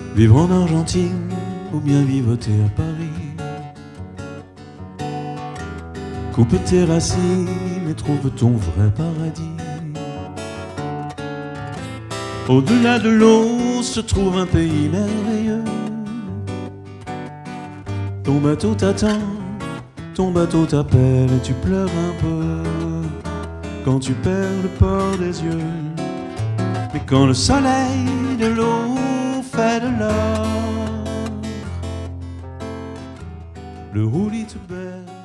Vivre en Argentine ou bien vivoter à Paris. Coupe tes racines et trouve ton vrai paradis. Au-delà de l'eau se trouve un pays merveilleux. Ton bateau t'attend, ton bateau t'appelle et tu pleures un peu quand tu perds le port des yeux. Mais quand le soleil de l'eau fait de l'or, le roulis te berce.